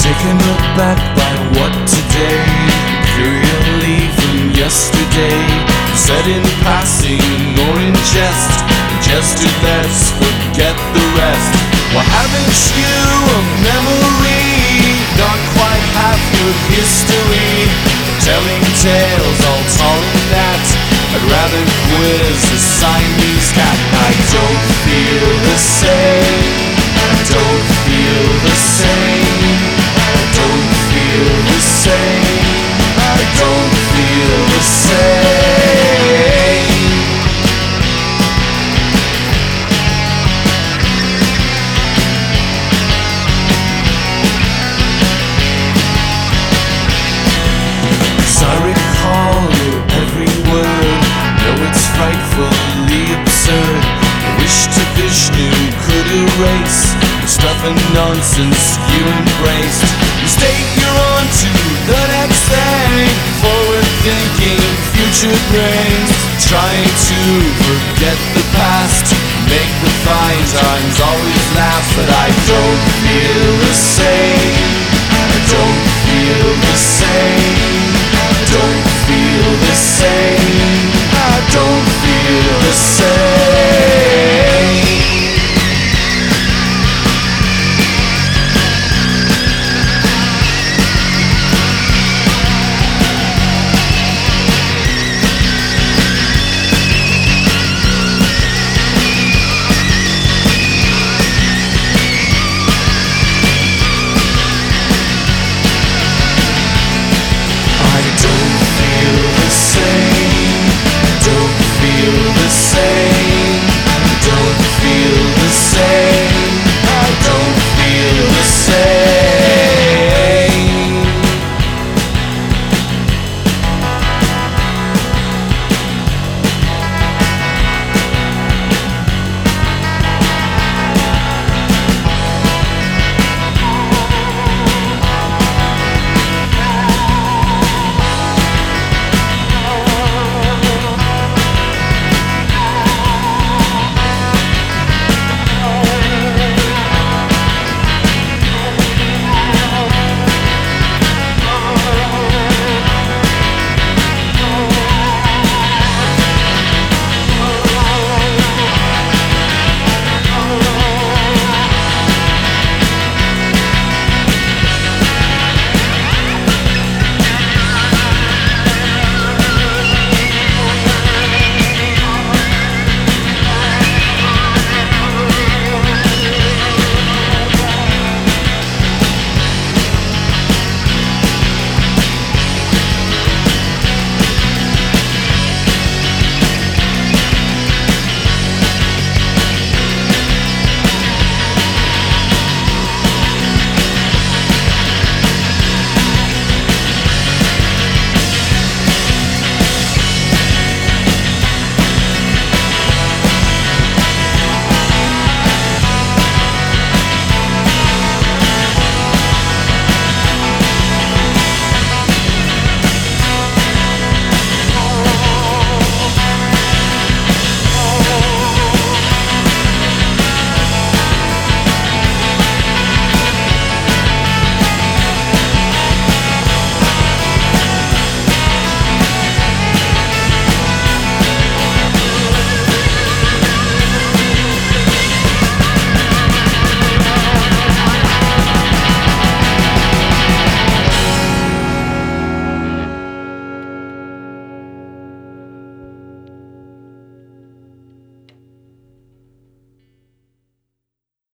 Taken aback by what today, purely from yesterday, said in passing or in jest, gestured, let's forget the rest. Well, haven't you a memory? Not quite half your history, telling tales all tall and that. I'd rather quiz a Siamese cat. I don't feel the same. I don't feel the same. I don't feel the same. I don't feel the same. As I recall your every word, though it's frightfully absurd, I wish to Vishnu could erase the stuff and nonsense you embraced. You state you're on to the next thing, forward thinking, future brains, trying to forget the past, make the fine times always laugh. But I don't feel the same.